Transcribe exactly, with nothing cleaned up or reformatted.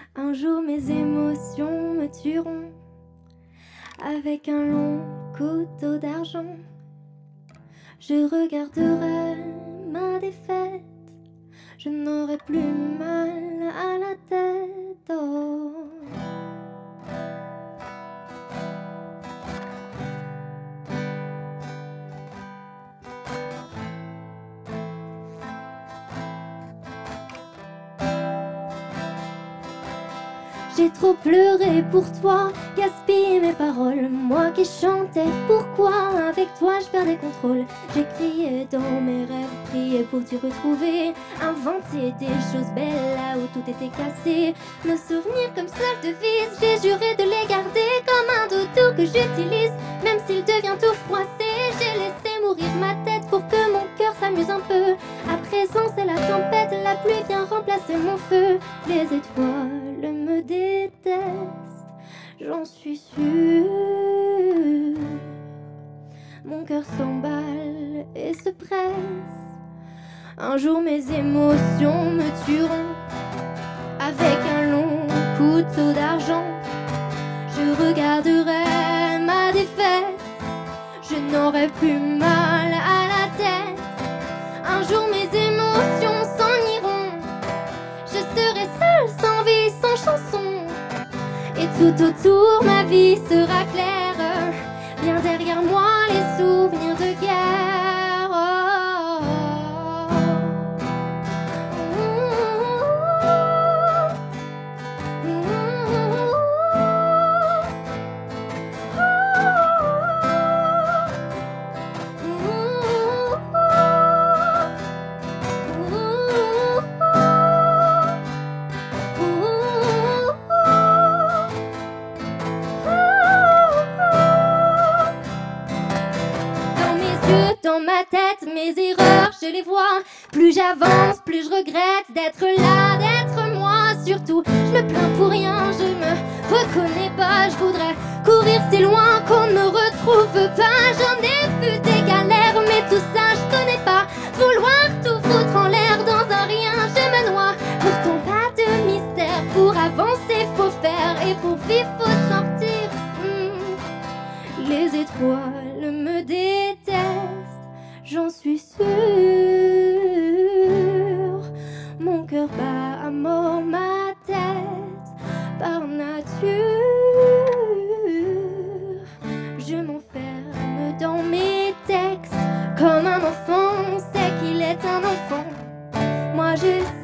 Un jour mes émotions me tueront avec un long couteau d'argent. Je regarderai ma défaite, je n'aurai plus mal à la tête. Oh. J'ai trop pleuré pour toi, gaspillé mes paroles. Moi qui chantais, pourquoi avec toi je perdais contrôle. J'ai crié dans mes rêves, prié pour t'y retrouver. Inventé des choses belles là où tout était cassé. Nos souvenirs comme seule devise, j'ai juré de les garder comme un doudou que j'utilise. Même s'il devient tout froissé, j'ai laissé mourir ma tête pour que mon cœur s'amuse un peu. À présent c'est la tempête, la pluie vient remplacer mon feu. Les étoiles me détestent, j'en suis sûre. Mon cœur s'emballe et se presse. Un jour mes émotions me tueront avec un long couteau d'argent. Je regarderai ma défaite, je n'aurai plus mal à la tête. Un jour mes émotions s'en iront, je serai seule, sans vie, sans chanson. Et tout autour ma vie sera claire, bien derrière moi les souvenirs de guerre. Oh, oh, dans ma tête, mes erreurs, je les vois. Plus j'avance, plus je regrette d'être là, d'être moi. Surtout, je me plains pour rien, je me reconnais pas. Je voudrais courir si loin qu'on ne me retrouve pas. J'en ai vu des galères, mais tout ça je connais pas. Vouloir tout foutre en l'air dans un rien, je me noie. Pourtant pas de mystère, pour avancer faut faire. Et pour vivre faut sortir. hmm. Les étoiles me détestent, j'en suis sûre. Mon cœur bat à mort ma tête par nature. Je m'enferme dans mes textes comme un enfant sait qu'il est un enfant. Moi je sais